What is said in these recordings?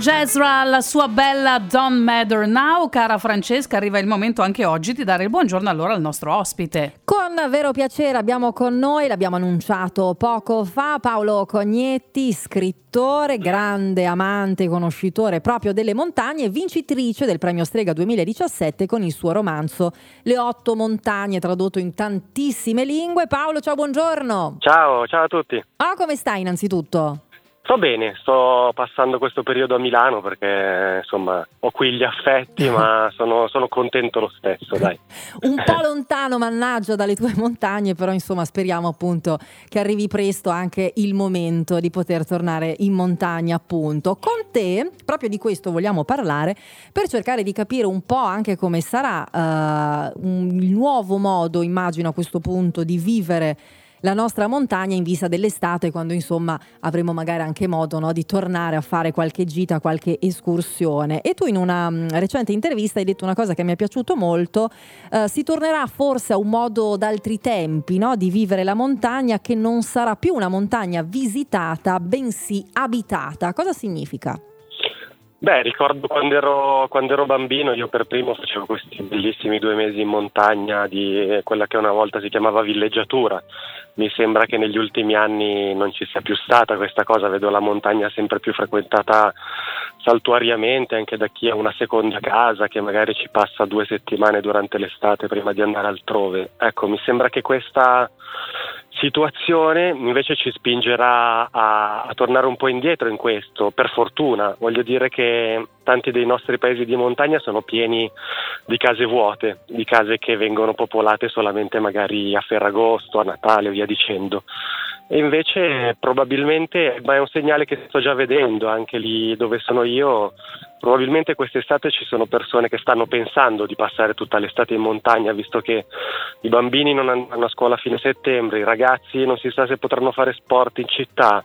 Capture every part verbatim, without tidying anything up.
Jezra, la sua bella Don't Matter Now. Cara Francesca, arriva il momento anche oggi di dare il buongiorno allora al nostro ospite. Con vero piacere abbiamo con noi, l'abbiamo annunciato poco fa, Paolo Cognetti, scrittore, grande amante, conoscitore proprio delle montagne, vincitrice del Premio Strega duemiladiciassette con il suo romanzo Le otto montagne, tradotto in tantissime lingue. Paolo, ciao, buongiorno. Ciao, ciao a tutti. Ah, come stai innanzitutto? Sto bene, sto passando questo periodo a Milano perché insomma ho qui gli affetti, ma sono, sono contento lo stesso, dai. Un po' lontano, mannaggia, dalle tue montagne, però insomma speriamo appunto che arrivi presto anche il momento di poter tornare in montagna, appunto. Con te, proprio di questo vogliamo parlare, per cercare di capire un po' anche come sarà uh, un, il nuovo modo, immagino a questo punto, di vivere la nostra montagna in vista dell'estate, quando insomma avremo magari anche modo, no, di tornare a fare qualche gita, qualche escursione. E tu in una um, recente intervista hai detto una cosa che mi è piaciuto molto: uh, si tornerà forse a un modo d'altri tempi, no, di vivere la montagna, che non sarà più una montagna visitata bensì abitata. Cosa significa? Beh, ricordo quando ero, quando ero bambino, io per primo facevo questi bellissimi due mesi in montagna di quella che una volta si chiamava villeggiatura. Mi sembra che negli ultimi anni non ci sia più stata questa cosa, vedo la montagna sempre più frequentata saltuariamente anche da chi ha una seconda casa, che magari ci passa due settimane durante l'estate prima di andare altrove. Ecco, mi sembra che questa situazione invece ci spingerà a, a tornare un po' indietro in questo, per fortuna. Voglio dire che tanti dei nostri paesi di montagna sono pieni di case vuote, di case che vengono popolate solamente magari a Ferragosto, a Natale o via dicendo. E invece probabilmente, ma è un segnale che sto già vedendo anche lì dove sono io, probabilmente quest'estate ci sono persone che stanno pensando di passare tutta l'estate in montagna, visto che i bambini non andranno a scuola a fine settembre, i ragazzi non si sa se potranno fare sport in città,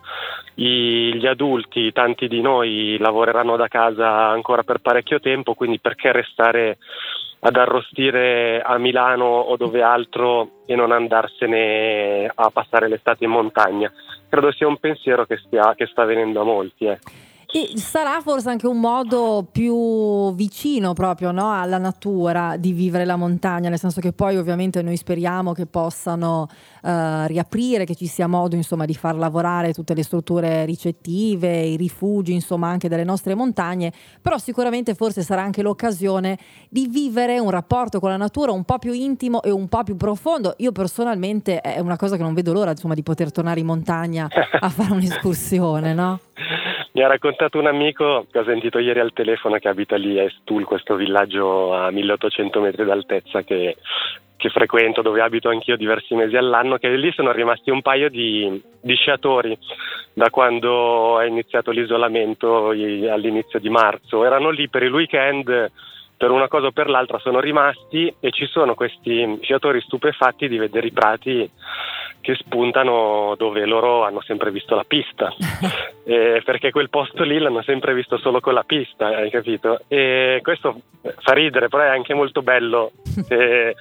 i, gli adulti, tanti di noi lavoreranno da casa ancora per parecchio tempo, quindi perché restare ad arrostire a Milano o dove altro e non andarsene a passare l'estate in montagna? Credo sia un pensiero che, stia, che sta venendo a molti. Eh. E sarà forse anche un modo più vicino proprio, no, alla natura di vivere la montagna, nel senso che poi ovviamente noi speriamo che possano uh, riaprire, che ci sia modo insomma di far lavorare tutte le strutture ricettive, i rifugi insomma anche delle nostre montagne, però sicuramente forse sarà anche l'occasione di vivere un rapporto con la natura un po' più intimo e un po' più profondo. Io personalmente è una cosa che non vedo l'ora insomma di poter tornare in montagna a fare un'escursione, no? Mi ha raccontato un amico che ho sentito ieri al telefono che abita lì a Estul, questo villaggio a milleottocento metri d'altezza che, che frequento, dove abito anch'io diversi mesi all'anno, che lì sono rimasti un paio di, di sciatori da quando è iniziato l'isolamento all'inizio di marzo. Erano lì per il weekend, per una cosa o per l'altra sono rimasti, e ci sono questi sciatori stupefatti di vedere i prati che spuntano dove loro hanno sempre visto la pista, eh, perché quel posto lì l'hanno sempre visto solo con la pista, hai capito? E questo fa ridere, però è anche molto bello se,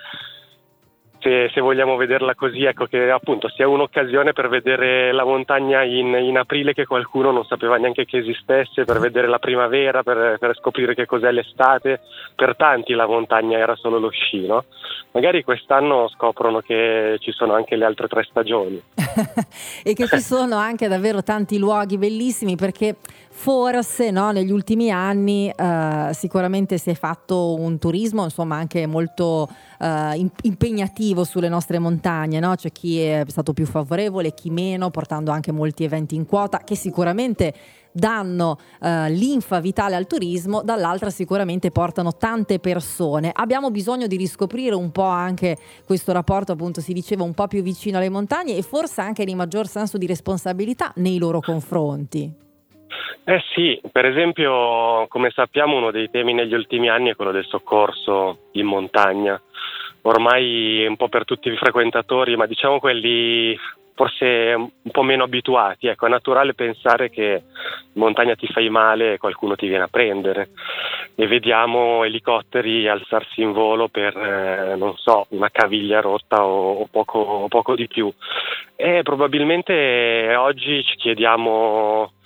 se, se vogliamo vederla così, ecco, che appunto sia un'occasione per vedere la montagna in, in aprile che qualcuno non sapeva neanche che esistesse, per vedere la primavera, per, per scoprire che cos'è l'estate. Per tanti la montagna era solo lo sci, no? Magari quest'anno scoprono che ci sono anche le altre tre stagioni. E che ci sono anche davvero tanti luoghi bellissimi, perché forse, no, negli ultimi anni eh, sicuramente si è fatto un turismo insomma anche molto eh, impegnativo sulle nostre montagne, no? C'è chi è stato più favorevole, chi meno, portando anche molti eventi in quota che sicuramente danno uh, linfa vitale al turismo, dall'altra sicuramente portano tante persone. Abbiamo bisogno di riscoprire un po' anche questo rapporto, appunto si diceva, un po' più vicino alle montagne, e forse anche di maggior senso di responsabilità nei loro confronti. Eh sì, per esempio, come sappiamo, uno dei temi negli ultimi anni è quello del soccorso in montagna. Ormai un po' per tutti i frequentatori, ma diciamo quelli forse un po' meno abituati, ecco, è naturale pensare che in montagna ti fai male e qualcuno ti viene a prendere, e vediamo elicotteri alzarsi in volo per, eh, non so, una caviglia rotta o, o, poco, o poco di più. E probabilmente oggi ci chiediamo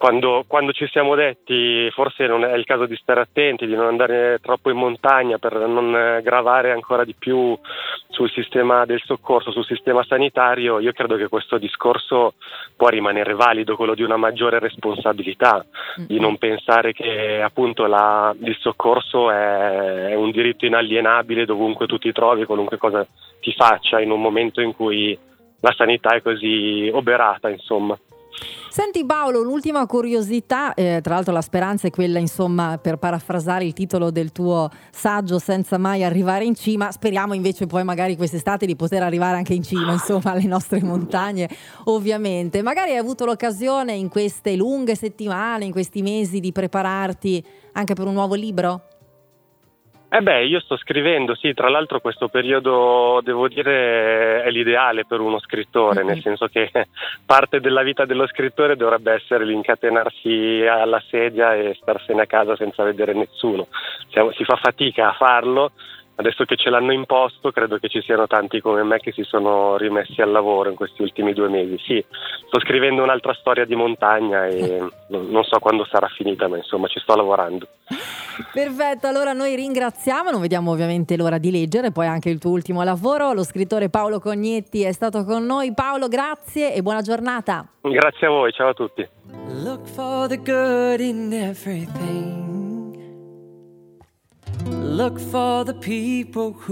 quando, quando ci siamo detti forse non è il caso di stare attenti, di non andare troppo in montagna per non gravare ancora di più sul sistema del soccorso, sul sistema sanitario, io credo che questo discorso può rimanere valido, quello di una maggiore responsabilità, di non pensare che appunto la, il soccorso è, è un diritto inalienabile dovunque tu ti trovi, qualunque cosa ti faccia in un momento in cui la sanità è così oberata, insomma. Senti Paolo, un'ultima curiosità, eh, tra l'altro la speranza è quella, insomma, per parafrasare il titolo del tuo saggio, senza mai arrivare in cima, speriamo invece poi magari quest'estate di poter arrivare anche in cima, insomma, alle nostre montagne, ovviamente. Magari hai avuto l'occasione in queste lunghe settimane, in questi mesi, di prepararti anche per un nuovo libro? Eh beh, io sto scrivendo, sì, tra l'altro questo periodo, devo dire, è l'ideale per uno scrittore, mm-hmm. nel senso che parte della vita dello scrittore dovrebbe essere l'incatenarsi alla sedia e starsene a casa senza vedere nessuno. Si fa fatica a farlo, adesso che ce l'hanno imposto credo che ci siano tanti come me che si sono rimessi al lavoro in questi ultimi due mesi. Sì, sto scrivendo un'altra storia di montagna e non so quando sarà finita, ma insomma ci sto lavorando. Perfetto, allora noi ringraziamo, non vediamo ovviamente l'ora di leggere poi anche il tuo ultimo lavoro. Lo scrittore Paolo Cognetti è stato con noi. Paolo, grazie e buona giornata. Grazie a voi, ciao a tutti. Look for the good in everything. Look for the people who